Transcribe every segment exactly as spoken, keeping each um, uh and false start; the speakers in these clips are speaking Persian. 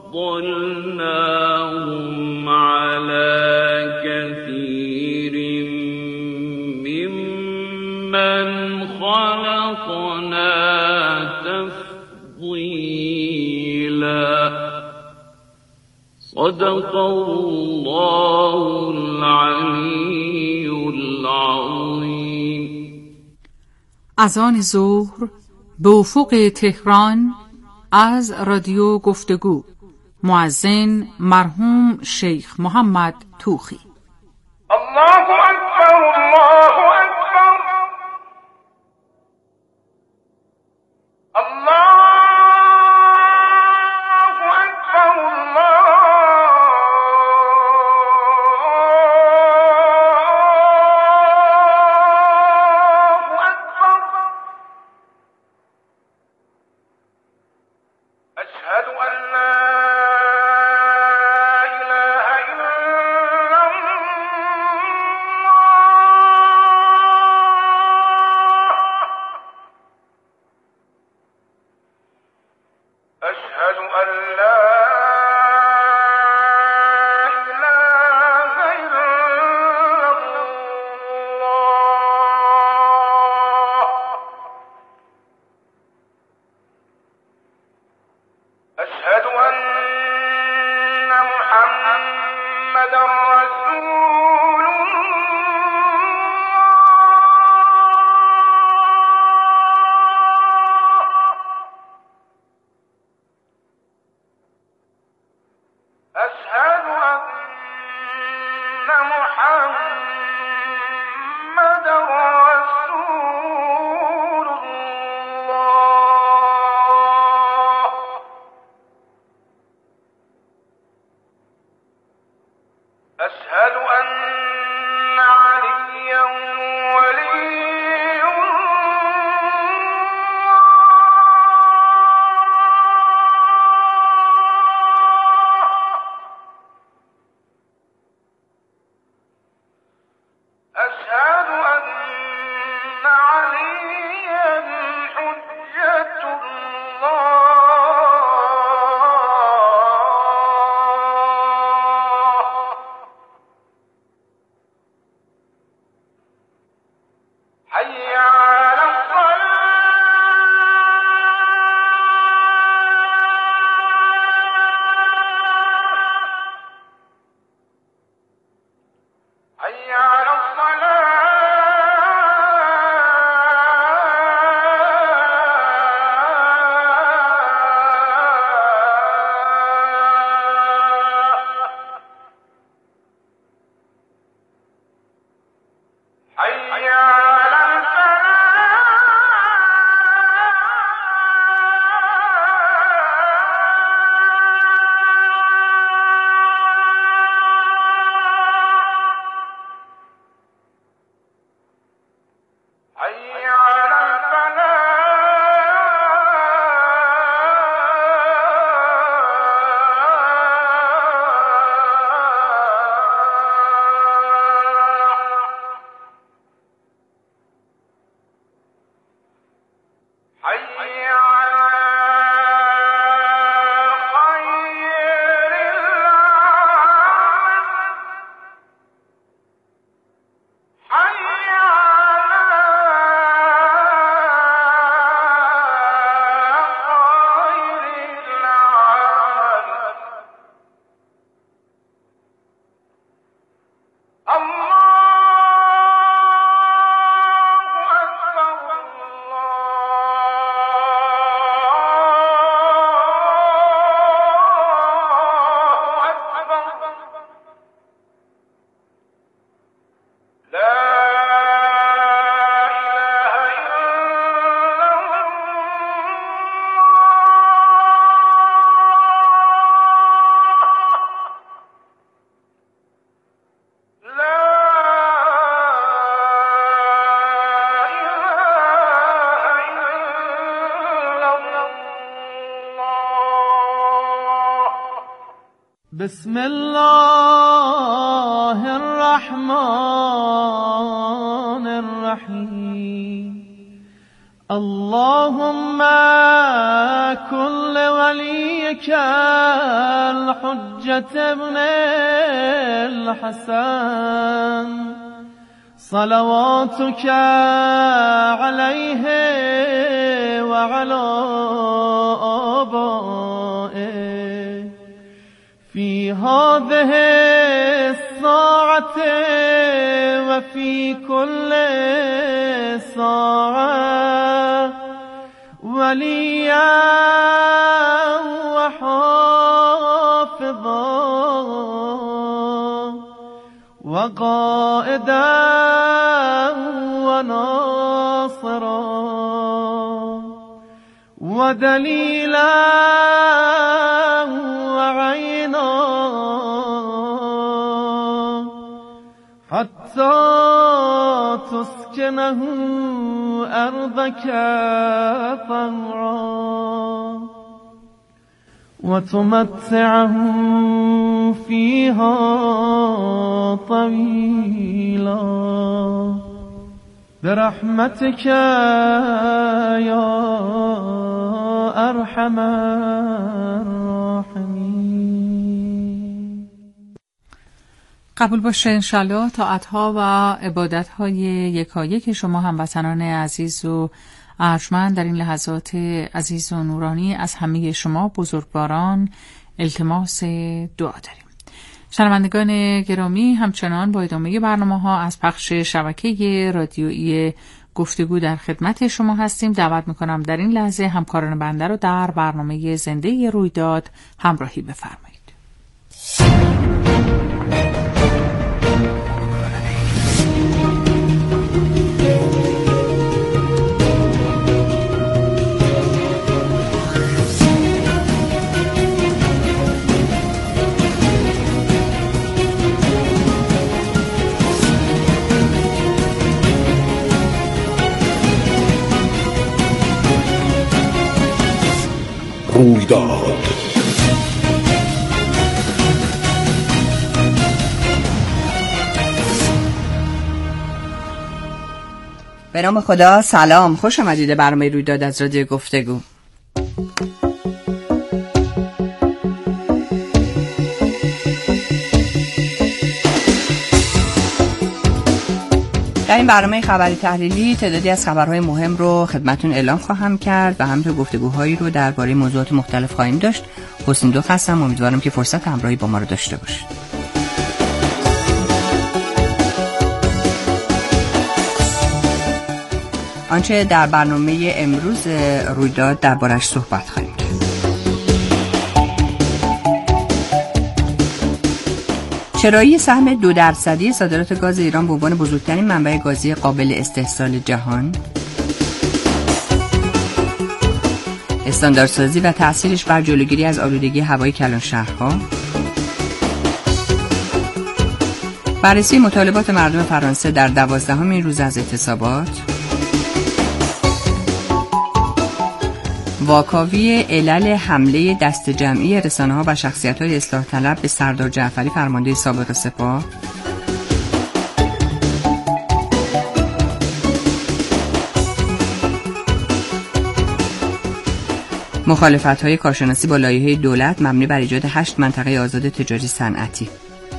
فضلناهم على كثير ممن خلقنا تفضيلا. صدق الله العلی العظیم. اذان ظهر به افق تهران از رادیو گفتگو. مؤذن مرحوم شیخ محمد توخی. الله اکبر الله اکبر الله بسم الله الرحمن الرحیم. الله اللهم كل وليك الحجة ابن الحسن صلواتك عليه وعلى آبائه في هذه الساعة وفي كل ساعة وليا وحافظا وقائدا وناصرا ودليلا وعينا حتى تسكنه أرضك طوعا وتمتعه فيها طويلا برحمتك يا أرحم الراحمين. قبول باشه انشالله طاعتها و عبادتهای یکایک شما هموطنان عزیز و ارجمند در این لحظات عزیز و نورانی از همه شما بزرگواران التماس دعا داریم. شنوندگان گرامی، همچنان با ادامه برنامه ها از پخش شبکه رادیویی گفتگو در خدمت شما هستیم. دعوت میکنم در این لحظه همکاران بنده رو در برنامه زنده رویداد همراهی بفرمایید. رویداد به نام خدا. سلام، خوش آمدید برنامه رویداد از رادیو گفتگو. در این برنامه خبری تحلیلی تعدادی از خبرهای مهم رو خدمتون اعلام خواهم کرد و همینطور گفتگوهایی رو درباره موضوعات مختلف خواهیم داشت. حسین دو هستم، امیدوارم که فرصت همراهی با ما رو داشته باشید. آنچه در برنامه امروز رویداد دربارش صحبت خواهیم کرد. چرایی سهم دو درصدی صادرات گاز ایران به عنوان بزرگترین منبع گازی قابل استحصال جهان، استانداردسازی و تأثیرش بر جلوگیری از آلودگی هوای کلانشهرها، بررسی مطالبات مردم فرانسه در دوازدهمین روز از اعتصابات، واکاوی علل حمله دست جمعی رسانه‌ها و شخصیت‌های اصلاح طلب به سردار جعفری فرمانده سابق سپاه، مخالفت‌های کارشناسی با لایحه دولت مبنی بر ایجاد هشت منطقه آزاد تجاری صنعتی.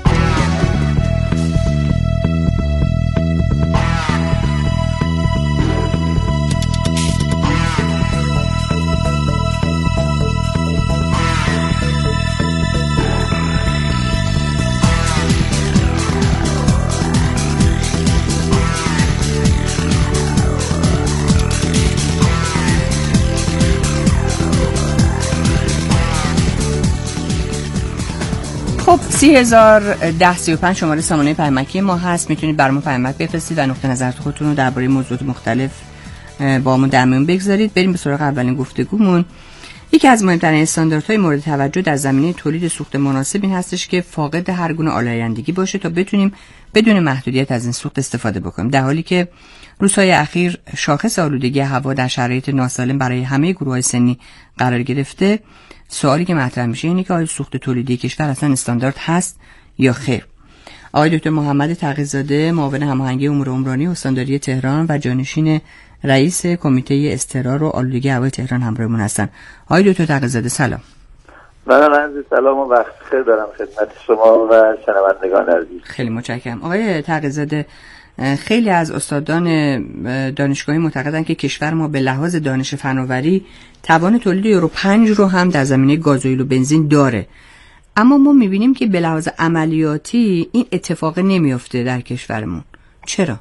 خب سی هزار ده سی و پنج شماره سامانه پیامکی ما هست. میتونید برامون پیامک بفرستید و نقطه نظر خودتون رو درباره موضوعات مختلف با ما در میون بگذارید. بریم به سراغ اولین گفتگومون. یکی از مهمترین استانداردهای مورد توجه در زمینه تولید سوخت مناسب این هستش که فاقد هر گونه آلایندگی باشه تا بتونیم بدون محدودیت از این سوخت استفاده بکنیم. در حالی که روزهای اخیر شاخص آلودگی هوا در شرایط ناسالم برای همه گروه‌های سنی قرار گرفته، سوالی که مطرح میشه اینه که آیا سوخت تولیدی کشور اصلا استاندارد هست یا خیر؟ آقای دکتر محمد تقی‌زاده، معاون هماهنگی امور عمرانی استانداری تهران و جانشین رئیس کمیته اضطرار و آلودگی هوای تهران همراهمون هستن. آقای دکتر تقی‌زاده سلام. منم عرض سلام و وقت خیر دارم خدمت شما و شنوندگان عزیز. خیلی متشکرم. آقای تقی‌زاده، خیلی از استادان دانشگاهی معتقدن که کشور ما به لحاظ دانش فناوری توان تولید یورو پنج رو هم در زمینه گازوئیل و بنزین داره، اما ما میبینیم که به لحاظ عملیاتی این اتفاق نمیفته در کشورمون. چرا؟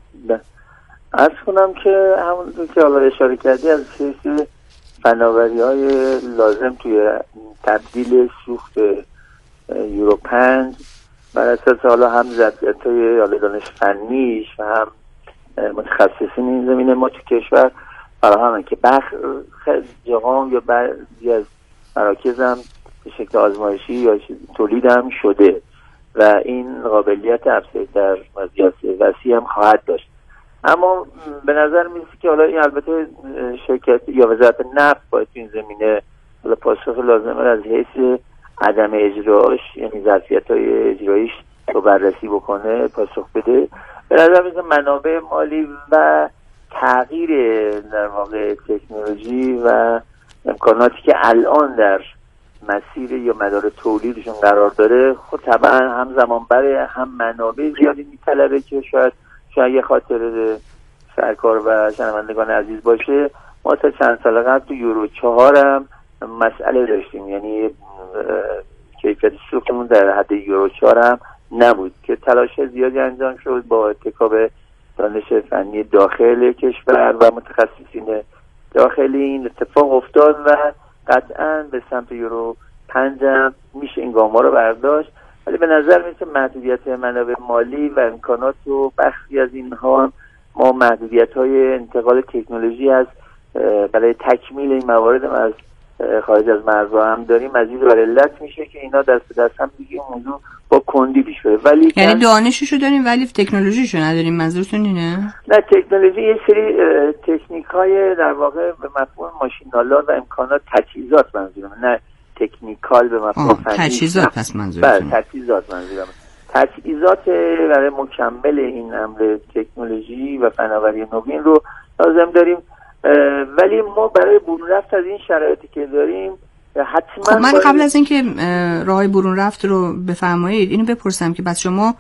عرض کنم که همون که حالا اشاره کردی از حیث فناوری های لازم توی تبدیل سوخت یورو پنج بر اساس حالا هم ظرفیت های حالا دانش فنیش و هم متخصصین این زمینه ما تو کشور فراهمه که برخی جهان یا بعضی از مراکز هم به شکل آزمایشی یا تولید هم شده و این قابلیت افزایش در مقیاس وسیع هم خواهد داشت. اما به نظر میرسه که حالا این البته شرکت یا وزارت نفت باید این زمینه حالا پاسخ لازمه از حیث عدم اجراش، یعنی ظرفیت‌های اجراییش رو بررسی بکنه، پاسخ بده. به نظر میرسه منابع مالی و تغییر در واقع تکنولوژی و امکاناتی که الان در مسیر یا مدار تولیدشون قرار داره خود طبعا هم زمان بره هم منابع زیادی میطلبه که شاید شاید یه خاطر سرکار و شنوندگان عزیز باشه. ما تا چند سال قبل تو یورو چهار هم مسئله داشتیم، یعنی کیفیت سوختمون در حد یورو چهار هم نبود که تلاش زیادی انجام شد با اتکاب دانش فنی داخل کشور و متخصصین داخلی این اتفاق افتاد و قطعا به سمت یورو پنج هم میشه این گام ها رو برداشت. ولی به نظر میسه محدودیت منابع مالی و امکانات و بخشی از اینها هم ما محدودیت های انتقال تکنولوژی از برای تکمیل این موارد از خارج از مرزها هم داریم، از این بر علت میشه که اینا دست به دست هم دیگه موضوع با کندی پیش بره. ولی یعنی دانششو داریم ولی تکنولوژیشو نداریم، منظورتون اینه؟ نه، تکنولوژی یه سری تکنیک های در واقع به مفهوم ماشین‌آلات و امکانات تجهیزات منظورم، نه تکنیکال به مفهوم فنی. تجهیزات پس منظورتون؟ بله، تجهیزات منظورم. تجهیزات برای مکمل این امر تکنولوژی و فناوری نوین رو لازم داریم، ولی ما برای برون رفت از این شرایطی که داریم حتما خب من قبل از اینکه راهی برون رفت رو بفرمایید اینو بپرسم که بس شما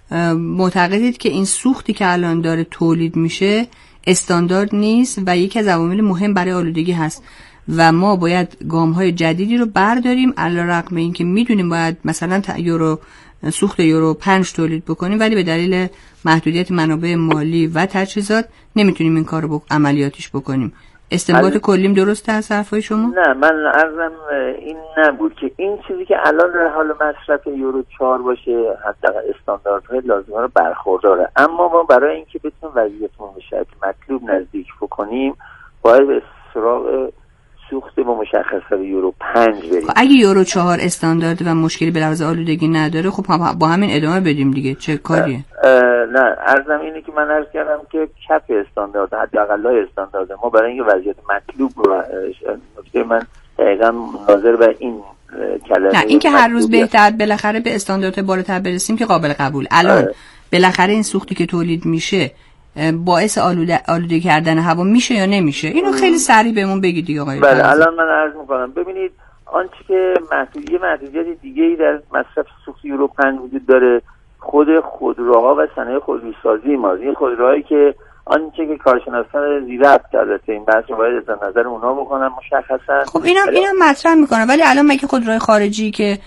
معتقدید که این سوختی که الان داره تولید میشه استاندارد نیست و یکی از عوامل مهم برای آلودگی هست و ما باید گام‌های جدیدی رو برداریم، علیرغم اینکه میدونیم باید مثلا یورو سوخت یورو پنج تولید بکنیم ولی به دلیل محدودیت منابع مالی و تجهیزات نمیتونیم این کار رو عملیاتیش بکنیم. استنباط ال... کلیم درسته از حرفای شما؟ نه، من عرضم این نبود که این چیزی که الان در حال مصرف یورو چهار باشه حداقل استانداردهای لازمه رو برخورداره، اما ما برای اینکه بتونیم وضعیتمون به شرایط مطلوب نزدیک بکنیم باید به سراغ سوخت با مشخصه یورو پنج بریم. اگه یورو چهار استاندارد و مشکلی به لحاظ آلودگی نداره خب با همین ادامه بدیم دیگه، چه کاریه؟ نه، عرضم اینه که من عرض کردم که کف استاندارد حداقلای استاندارد ما برای اینکه وضعیت مطلوب رو نکته من دقیقاً ناظر به این کلمه نه این که هر روز بهتر بالاخره به استاندارد بالاتر برسیم که قابل قبول. الان اه. بالاخره این سوختی که تولید میشه باعث آلوده آلوده کردن هوا میشه یا نمیشه؟ اینو خیلی سریع بهمون بگید دیگه آقای. بله، الان من عرض میکنم. ببینید آنچه که محدودیت محدودیت دیگه‌ای در مصرف سوخت یورو پنج وجود داره خود خودروها و صنایع خودروسازی ما. این خودروهایی که آنچه که کارشناسان زیربط البته این بحث رو باید در نظر اونها بکنن مشخصا. خب اینم اینم مطرح میکنه، ولی الان مگه خودروهای خارجی که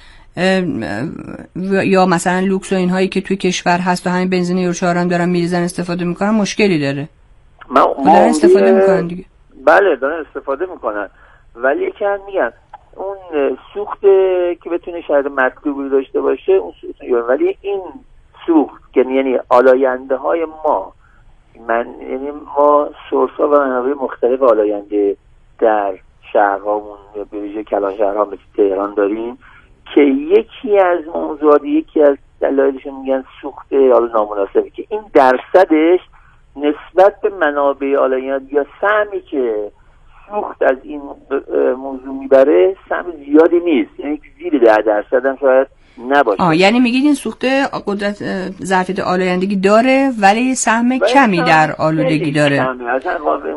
یا مثلا لوکس و اینهایی که توی کشور هست و همین بنزین یورو چهار هم دارن میریزن استفاده میکنن مشکلی داره؟ ما دارن استفاده میکنن دیگه. بله دارن استفاده میکنن، ولی که میگن اون سوخت که بتونه شاید مطلوبی داشته باشه اون سوخت، ولی این سوخت یعنی آلاینده های ما من یعنی ما سورس ها و منابع مختلف آلاینده در شهرهامون یا به ویژه کلان شهرها مثل تهران داریم که یکی از موضوعات یکی از دلایلشون میگن سوخت حالا نامناسبی که این درصدش نسبت به منابع آلاینده یا سهمی که سوخت از این موضوع میبره سهم زیادی نیست، یعنی زیر ده درصد هم شاید نباشه. آه یعنی میگید این سوخت قدرت ظرفیت آلایندگی داره ولی سهم کمی در آلودگی داره. کمی. اصلا اون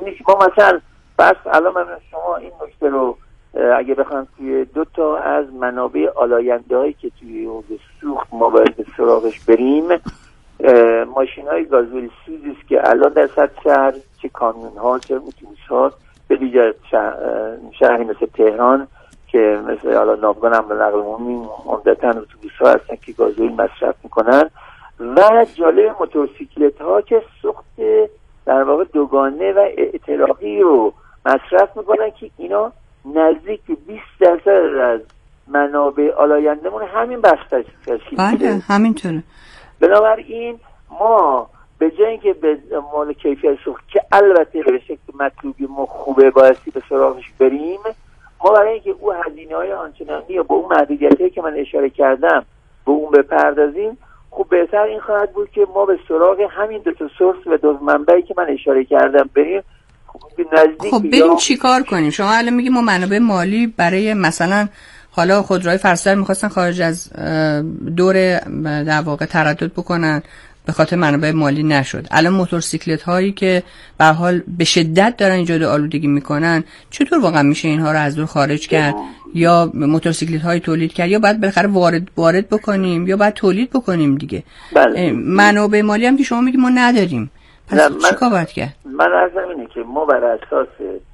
نیست. ما مثلا بس الان من شما این نکته رو اگه بخوام توی دو تا از منابع آلاینده هایی که توی حوزه سوخت ما باید به سراغش بریم، ماشین های گازوئیل سوزی است که الان در سطح شهر چه کامیون ها چه اتوبوس ها به ویژه شهری مثل تهران که مثل حالا ناوگان حمل و نقل عمومی عمدتاً اتوبوس ها هستن که گازوئیل مصرف میکنن، و جالب موتورسیکلت ها که سوخت در واقع دوگانه و احتراقی رو مصرف میکنن که اینا نزدیک به بیست درصد از منابع آلایندمون همین بخش تشکیل میده. بله همینطوره. بنابراین ما به جای اینکه به مال کیفیت سوخت که البته به شکل مطلوبی ما خوبه بایستی به سراغش بریم، ما برای اینکه او هزینه‌های آنچنانی یا با اون محدودیتایی که من اشاره کردم به اون بپردازیم، خب بهتر این خواهد بود که ما به سراغ همین دو تا سورس و دو منبعی که من اشاره کردم بریم. خب بریم چی کار کنیم؟ شما الان میگی ما منابع مالی برای مثلا حالا خودروهای فرسودن میخواستن خارج از دور در واقع تردد بکنن، به خاطر منابع مالی نشد. الان موتورسیکلت هایی که به حال به شدت دارن ایجاد آلودگی میکنن، چطور واقعا میشه اینها رو از دور خارج کرد؟ یا موتورسیکلت های تولید کرد، یا بعد بالاخره وارد وارد بکنیم یا بعد تولید بکنیم دیگه. بله. منابع مالی هم که شما میگی ما نداریم، پس چیکار باید کرد؟ من عرضم اینه که ما بر اساس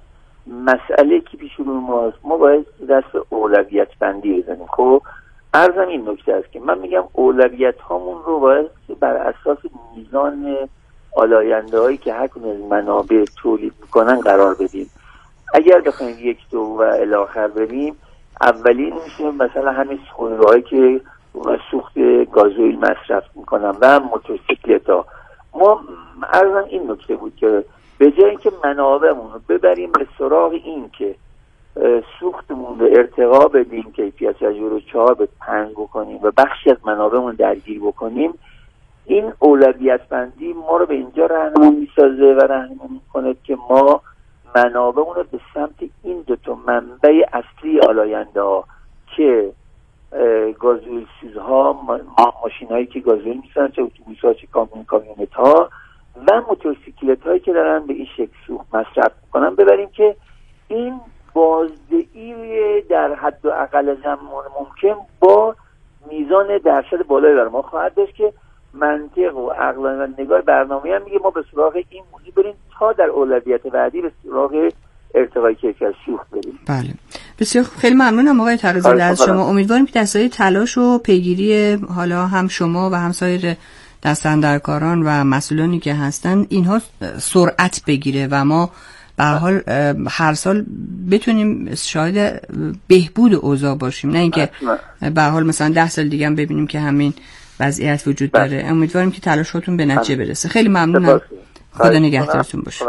مسئله که پیش رو ماست ما باید دست اولویت بندی بزنیم. خب عرضم این نکته است که من میگم اولویت هامون رو باید بر اساس میزان آلاینده هایی که هر کدوم از منابع تولید میکنن قرار بدیم. اگر بخوایم یک دو و الی آخر بریم، اولین میشه مثلا همین خودروهایی که سوخت گازوئیل مصرف میکنن و موتورسیکلت ها. ما عرضم این نکته بود که به جای اینکه منابعمون رو ببریم به سراغ این که سوختمون رو ارتقا بدیم، کیفیت از یورو چهار به پنج بکنیم و بخشی از منابعمون درگیر بکنیم، این اولویت بندی ما رو به اینجا راهنمایی میسازه و راهنمایی میکنه که ما منابعمون رو به سمت این دو تا منبع اصلی آلاینده ها که گازوئیل سوزها، ماشین هایی که گازوئیل میسازن، چه اتوبوس ها چه کامیون کامیونت ها و موتورسیکلت هایی که دارن به این شکل سوخت مصرف میکنن ببریم که این بازدهی در حد و اقل زمان ممکن با میزان درصد بالایی بر ما خواهد داشت که منطق و عقل و نگاه برنامه‌ای هم میگه ما به سراغ این موضوع بریم تا در اولویت بعدی به سراغ ارتقای کیفیت سوخت بریم. بله بسیار خیلی ممنونم آقای تقی‌زاده از شما. امیدواریم که دستای تلاش و پیگیری حالا هم شما و هم سایر دستاندرکاران و مسئولانی که هستن اینها سرعت بگیره و ما به هر حال هر سال بتونیم شاهد بهبود اوضاع باشیم، نه اینکه به هر حال مثلا ده سال دیگه هم ببینیم که همین وضعیت وجود داره. امیدواریم که تلاشاتون به نتیجه برسه. خیلی ممنونم. خدا نگهدارتون باشه.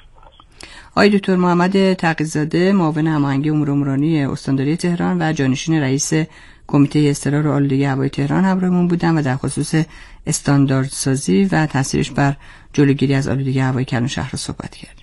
آقای دکتر محمد تقی‌زاده، معاون هماهنگی امور عمرانی استانداری تهران و جانشین رئیس کمیته اضطرار آلودگی هوای تهران همراهمون بودن و در خصوص استانداردسازی و تاثیرش بر جلوگیری از آلودگی هوای کلان شهر صحبت کردیم.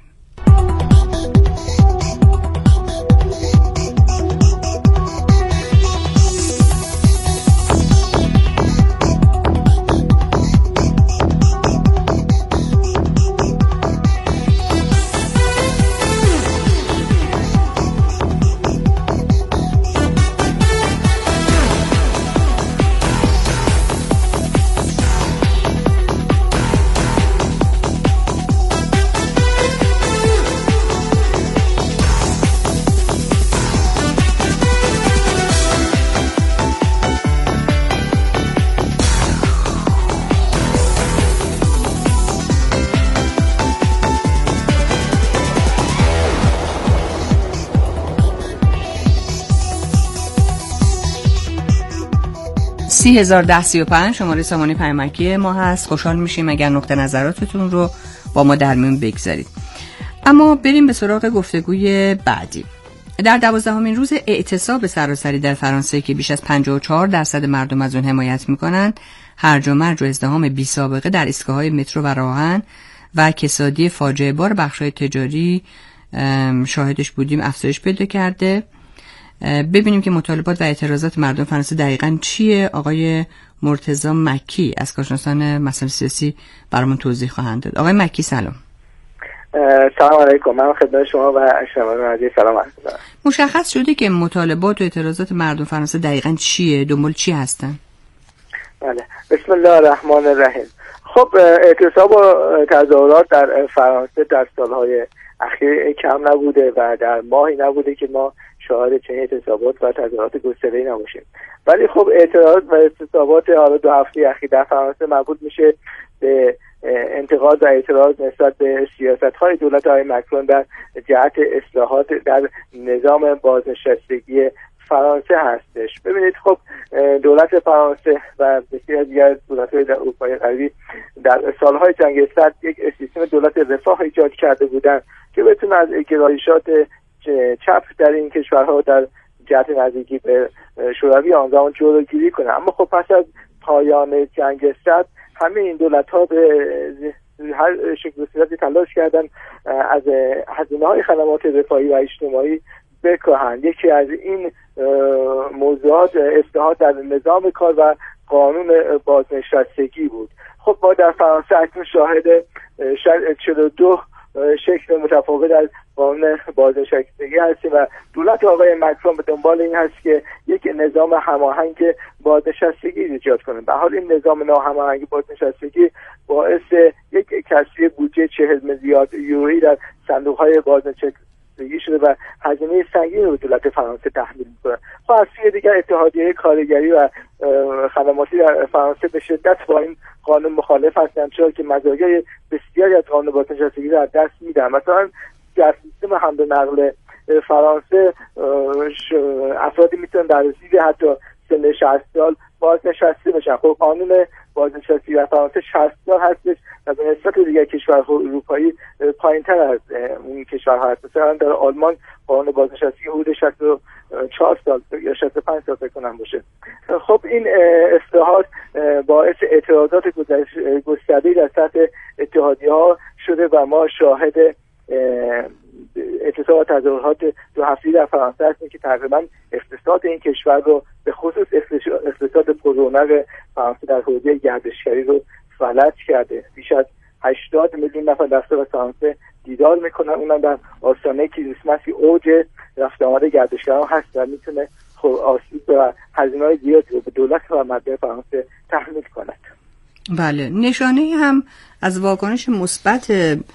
سی هزار ده سی و پنج شماره سامانه پیامکی ما هست. خوشحال میشیم اگر نقطه نظراتتون رو با ما در میون بگذارید. اما بریم به سراغ گفتگوی بعدی. در دوازدهمین روز اعتصاب سراسری در فرانسه که بیش از پنجاه و چهار درصد مردم از اون حمایت میکنند، هرج و مرج و ازدحام بی سابقه در ایستگاه‌های مترو و راهن و کسادی فاجعه بار بخش‌های تجاری شاهدش بودیم افزایش پیدا کرده. ببینیم که مطالبات و اعتراضات مردم فرانسه دقیقاً چیه. آقای مرتضی مکی از کارشناسان مسائل سیاسی برامون توضیح خواهند داد. آقای مکی سلام. سلام علیکم، من خدمت شما و شنوندگان عزیز سلام عرض می‌کنم. مشخص شده که مطالبات و اعتراضات مردم فرانسه دقیقاً چیه؟ دنبال چی هستن؟ بله، بسم الله الرحمن الرحیم. خب اعتصاب و تظاهرات در فرانسه در سالهای اخیر کم نبوده و در ماهی نبوده که ما شاهد چنین اعتصابات و تظاهرات گسترده‌ای نباشیم. ولی خب اعتراض و اعتصابات حالا دو هفته اخیر در فرانسه مربوط میشه به انتقاد و اعتراض نسبت به سیاست‌های دولت‌های مکرون در جهت اصلاحات در نظام بازنشستگی فرانسه هستش. ببینید خب دولت فرانسه و بسیاری از دیگر دولت‌های در اروپای غربی در سالهای جنگ سرد یک سیستم دولت رفاه ایجاد کرده بودند که بتونه از گرایشات چپ در این کشورها در جهت نزدیکی به شوروی آن زمان جلوگیری کنه. اما خب پس از پایان جنگ سرد همه این دولت‌ها به هر شکل و صورتی تلاش کردن از هزینه‌های خدمات رفاهی و اجتماعی بکاهند. یکی از این موضوعات اصلاحات در نظام کار و قانون بازنشستگی بود. خب ما در فرانسه اکنون شاهد چهل و دو شکل متفاوت از قانون بازنشستگی هستیم و دولت آقای مکرون به دنبال این هست که یک نظام هماهنگ بازنشستگی ایجاد کنه. به حال این نظام ناهماهنگ بازنشستگی باعث یک کسری بودجه چهل میلیارد یورویی در صندوق‌های بازنشستگی شده و هزینه سنگین رو دولت فرانسه تحمیل می‌کنه. خب از سوی دیگر اتحادیه کارگری و خدماتی در فرانسه به شدت با این قانون مخالف هستند، چرا که مزایای بسیاری از قانون بازنشستگی رو از دست میدن. مثلا در سیستم حمل و نقل فرانسه افرادی میتونن در زیر حتی سن شصت سال بازنشسته بشن. خب قانون بازنشستگی در فرانسه شصت سال هستش و به نسبت دیگر کشورهای اروپایی پایین‌تر از اون کشورها هست. مثلا در آلمان قانون بازنشستگی حدود شصت و چهار سال یا شصت و پنج سال فکر کنم باشه. خب این اصلاحات باعث اعتراضات گسترده‌ای در سطح اتحادیه‌ها شده و ما شاهد اعتصاب و تظاهرات دو هفته‌ای در فرانسه هستیم که تقریبا اقتصاد این کشور رو به خصوص اقتصاد پررونق فرانسه در حوزه گردشگری رو فلج کرده. بیش از هشتاد میلیون نفر در سال فرانسه دیدار میکنن، اونم در آستانه کریسمسی اوج رفت آمد گردشگران هست و میتونه خب آسیب و هزینه‌های زیادی رو به دولت و مردم فرانسه تحمیل کند. بله، نشانه هم از واکنش مثبت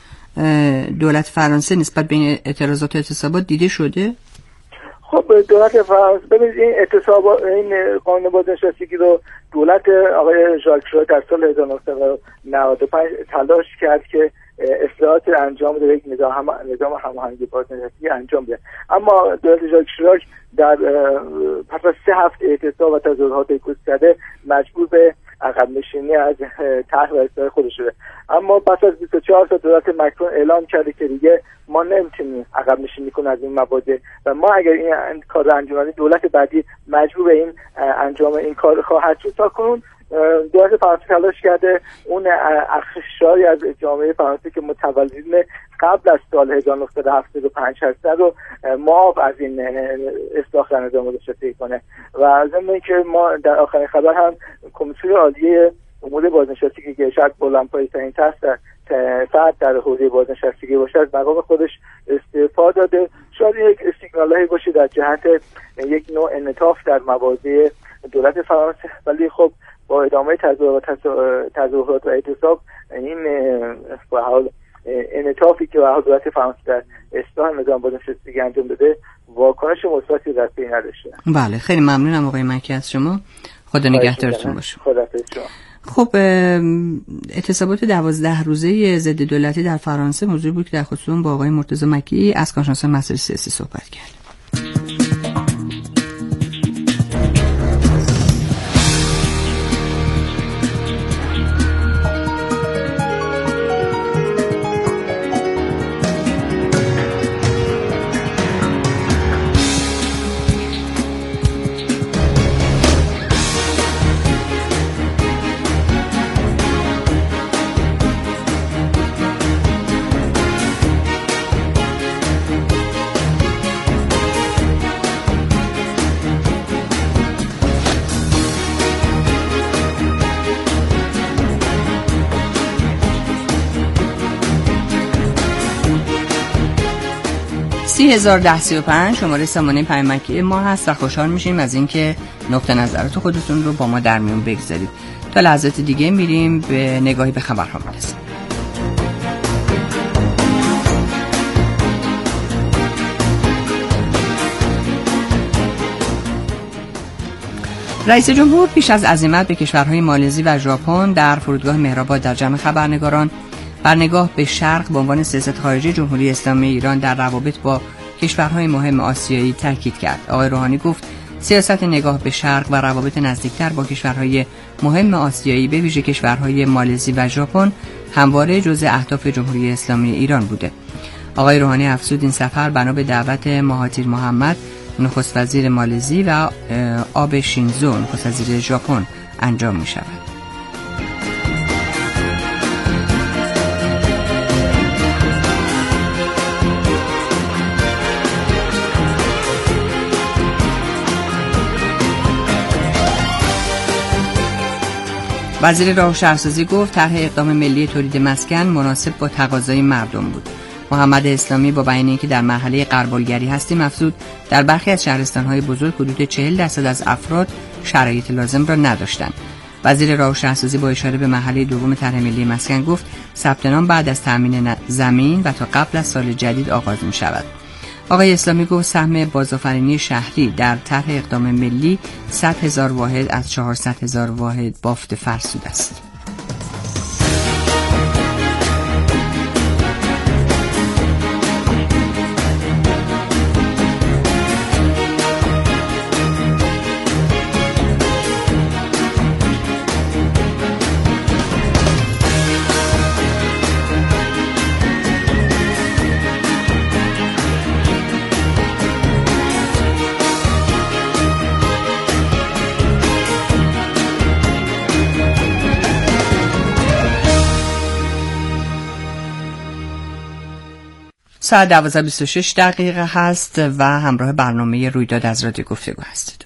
دولت فرانسه نسبت به این اعتراضات و اعتصابات دیده شده؟ خب دولت فرانسه ببینید این اعتصابات این قانون بازنشستگی رو دولت آقای ژاک شیراک در سال هزار و نهصد و نود و پنج تلاش کرد که اصلاحات انجام بده، یک نظام هم نظام هماهنگی بازنشستگی انجام بده. اما دولت ژاک شیراک در پس از سه هفته اعتصاب و تظاهرات گسترده مجبور به عقب نشینی از طرح و اصلاح خودش شده. اما پس از بیست و چهار سال دولت مکرون اعلام کرده که دیگه ما نمیتونیم عقب نشینی کنیم از این مبادئ و ما اگر این کار رو انجام ندیم دولت بعدی مجبور به این انجام این کار خواهد شد. تا کنون دولت فرانسه تلاش کرده اون اخشاری از جامعه فرانسه که متولدین قبل از سال هزار و نهصد و هفتاد و پنج هستن رو معاف از این اصلاح در نظام بازنشستگی کنه. و ضمن اینکه ما در آخرین خبر هم کمیسیون عالی امور بازنشستگی که شاید بلندپایه‌ترین فرد در حوزه بازنشستگی باشه از مقام خودش استعفا داده. شاید یک سیگنالی باشه در جهت یک نوع انعطاف در مواضع دولت فرانسه، ولی خب با ادامه تظاهرات و اعتصاب این به حال انعطافی که به دولت فرانسه در اصلاح نظام بازنشستگی انجام داده واکنش مثبتی در پی نداشته. بله، خیلی ممنونم آقای مکی از شما. خدا نگهدارتون باشه. خدا شما. خب اعتصابات دوازده روزه ضد دولتی در فرانسه موضوعی بود که در خصوص با آقای مرتضی مکی از کارشناس مسائل سیاسی صحبت کرد. سی هزار ده سی و پنج شماره سامانه پیامکی ما هست و خوشحال میشیم از اینکه نقطه نظرات خودتون رو با ما در میون بگذارید. تا لحظات دیگه میریم به نگاهی به خبرها میرسیم. رئیس جمهور پیش از عزیمت به کشورهای مالزی و ژاپن در فرودگاه مهرآباد در جمع خبرنگاران بر نگاه به شرق به عنوان سیاست خارجی جمهوری اسلامی ایران در روابط با کشورهای مهم آسیایی تاکید کرد. آقای روحانی گفت سیاست نگاه به شرق و روابط نزدیکتر با کشورهای مهم آسیایی به ویژه کشورهای مالزی و ژاپن همواره جزء اهداف جمهوری اسلامی ایران بوده. آقای روحانی افزود این سفر بنا به دعوت مهاتیر محمد نخست وزیر مالزی و آبه شینزو نخست وزیر ژاپن انجام می شود. وزیر راه و شهرسازی گفت طرح اقدام ملی تولید مسکن مناسب با تقاضای مردم بود. محمد اسلامی با بیان اینکه در مرحله غربالگری هستیم افزود در برخی از شهرستان‌های بزرگ حدود چهل درصد از افراد شرایط لازم را نداشتند. وزیر راه و شهرسازی با اشاره به مرحله دوم طرح ملی مسکن گفت ثبت نام بعد از تامین زمین و تا قبل از سال جدید آغاز می‌شود. آقای اسلامی گفت سهم بازآفرینی شهری در طرح اقدام ملی صد هزار واحد از چهارصد هزار واحد بافت فرسود است. ساعت دوازده و بیست و شش دقیقه هست و همراه برنامه رویداد از رادیو گفتگو هستید.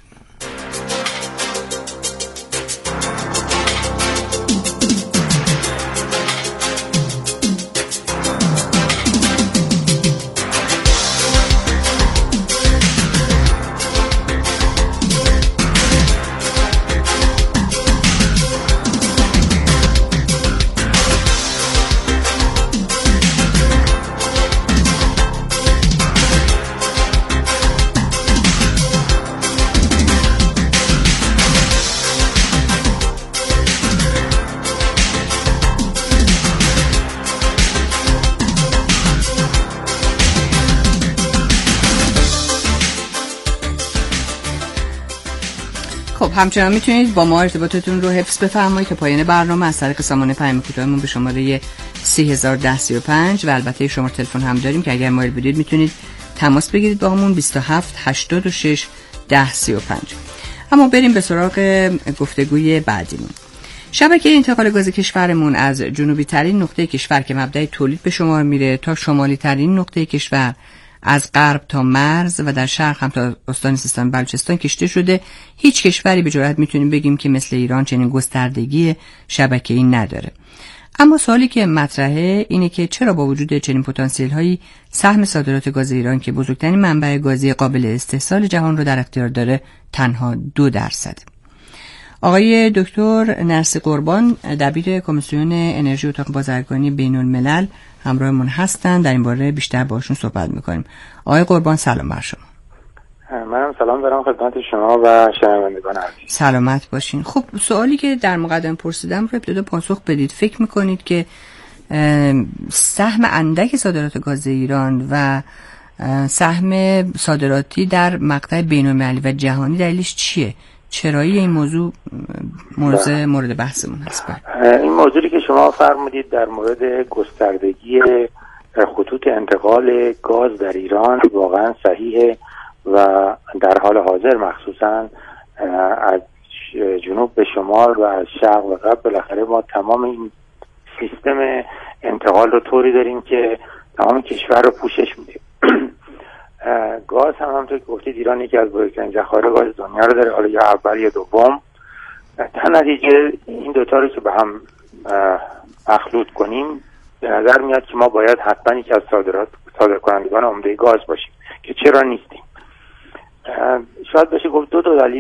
همچنان میتونید با ما ارتباطتون رو حفظ بفرمایید که پایان برنامه از طریق سامانه پیام کوتاهمون به شماره سی هزار ده سی و پنج و البته شماره تلفن هم داریم که اگر مایل بودید میتونید تماس بگیرید با همون بیست و هفت هشتاد و شش ده سی و پنج. اما بریم به سراغ گفتگوی بعدیمون. شبکه انتقال گاز کشورمون از جنوبی ترین نقطه کشور که مبدأ تولید به شمار میره تا شمالی ترین نقطه کشور، از غرب تا مرز و در شرق هم تا استان سیستان بلوچستان کشیده شده. هیچ کشوری به جرئت میتونیم بگیم که مثل ایران چنین گستردگی شبکه‌ای نداره. اما سوالی که مطرحه اینه که چرا با وجود چنین پتانسیل هایی سهم صادرات گاز ایران که بزرگترین منبع گازی قابل استحصال جهان رو در اختیار داره تنها دو درصد. آقای دکتر نرسی قربان دبیر کمیسیون انرژی اتاق بازرگانی بین الملل همراهمون هستن. در این باره بیشتر باشون صحبت میکنیم. آقای قربان سلام بر شما. منم سلام دارم خدمت شما و شنوندگان عزیز. سلامت باشین. خب سوالی که در مقدمه پرسیدم رو ابتدا پاسخ بدید. فکر میکنید که سهم اندک صادرات گاز ایران و سهم صادراتی در مقطع بین‌المللی و جهانی دلیلش چیه؟ چرایی این موضوع موضوع مورد بحثمون هست؟ این موضوعی که شما فرمودید در مورد گستردگی خطوط انتقال گاز در ایران واقعا صحیحه و در حال حاضر مخصوصا از جنوب به شمال و از شرق و غرب بالاخره ما تمام این سیستم انتقال رو طوری داریم که تمام کشور رو پوشش میده. گاز هم همونطور که گفتید ایران یکی از بزرگترین ذخایر گاز دنیا رو داره، حالا یا اول یا دوم. در نتیجه این دوتا رو که به هم مخلوط کنیم به نظر میاد که ما باید حتما یکی از صادرات صادر کنندگان عمده گاز باشیم. که چرا نیستیم. شاید بشه گفت دو تا دلیل